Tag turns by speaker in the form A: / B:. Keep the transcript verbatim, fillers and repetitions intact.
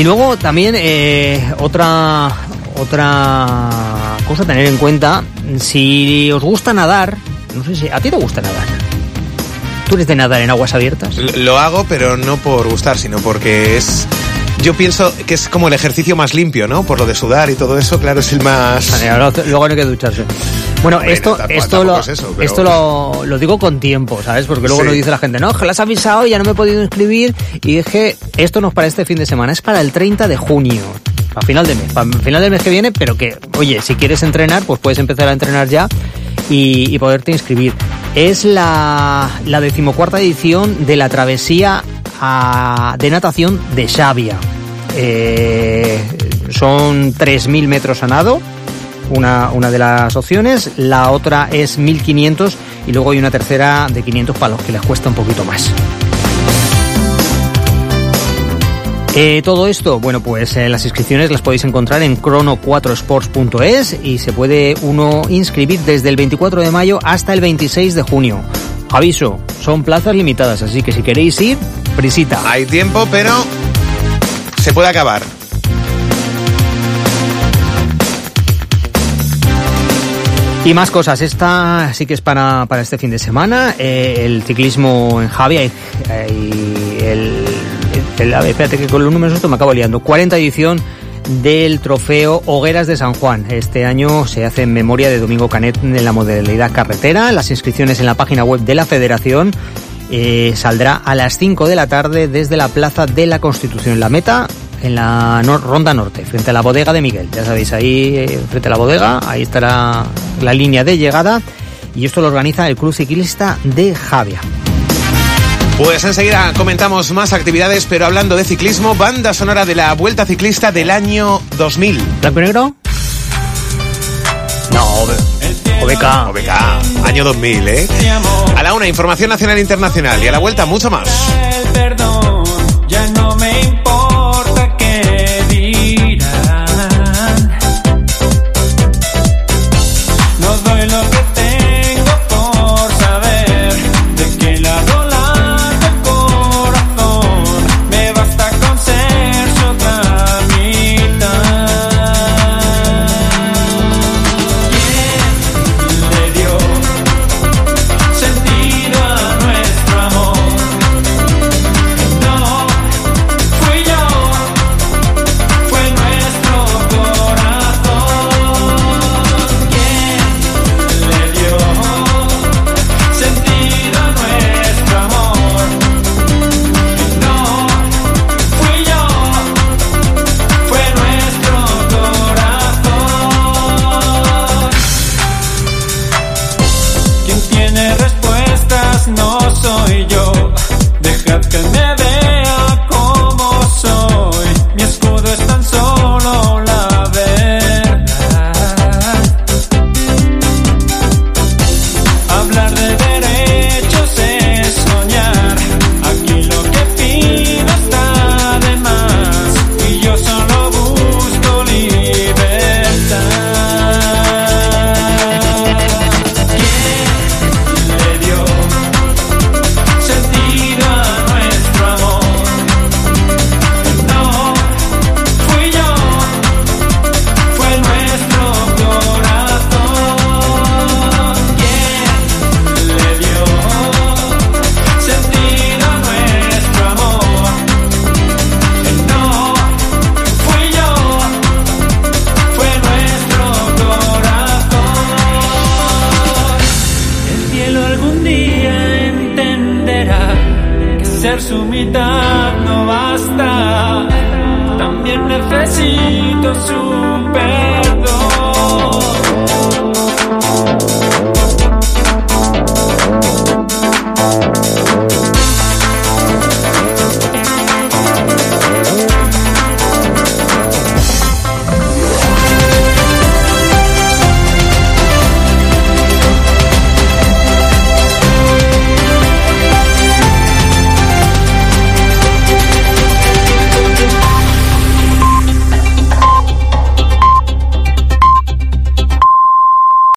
A: Y luego también eh, otra otra cosa a tener en cuenta, si os gusta nadar, no sé si a ti te gusta nadar. ¿Tú eres de nadar en aguas abiertas?
B: Lo hago, pero no por gustar, sino porque es... Yo pienso que es como el ejercicio más limpio, ¿no? Por lo de sudar y todo eso, claro, es el más...
A: Luego no hay que ducharse. Bueno, bueno esto tampoco, esto, tampoco lo, es eso, pero... esto lo, lo digo con tiempo, ¿sabes? Porque luego sí. Nos dice la gente, no, que lo has avisado, ya no me he podido inscribir. Y dije, esto no es para este fin de semana, es para el treinta de junio. A final de mes, para final del mes que viene, pero que, oye, si quieres entrenar, pues puedes empezar a entrenar ya y, y poderte inscribir. Es la, la decimocuarta edición de la travesía a, de natación de Xàbia. Eh, son tres mil metros a nado, una, una de las opciones, la otra es mil quinientos y luego hay una tercera de quinientos para los que les cuesta un poquito más. Eh, todo esto, bueno, pues eh, las inscripciones las podéis encontrar en crono cuatro sports punto es y se puede uno inscribir desde el veinticuatro de mayo hasta el veintiséis de junio. Aviso, son plazas limitadas, así que si queréis ir, prisita.
B: Hay tiempo, pero se puede acabar.
A: Y más cosas, esta sí que es para, para este fin de semana, eh, el ciclismo en Xàbia y, y el... El, espérate que con los números esto me acabo liando. cuarta edición del trofeo Hogueras de San Juan. Este año se hace en memoria de Domingo Canet en la modalidad carretera. Las inscripciones en la página web de la Federación. Eh, saldrá a las cinco de la tarde desde la Plaza de la Constitución. La meta en la no- Ronda Norte, frente a la bodega de Miguel. Ya sabéis, ahí eh, frente a la bodega, ahí estará la línea de llegada. Y esto lo organiza el Club Ciclista de Xàbia.
B: Pues enseguida comentamos más actividades, pero hablando de ciclismo, banda sonora de la Vuelta Ciclista del año dos mil.
A: ¿Blanco y negro? No, O B K.
B: O B K, año dos mil, ¿eh? A la una, información nacional e internacional, y a la vuelta mucho más.
C: El perdón, ya no me importa qué dirán. No doy lo que tengo por saber de qué lado. Su mitad no basta, también necesito su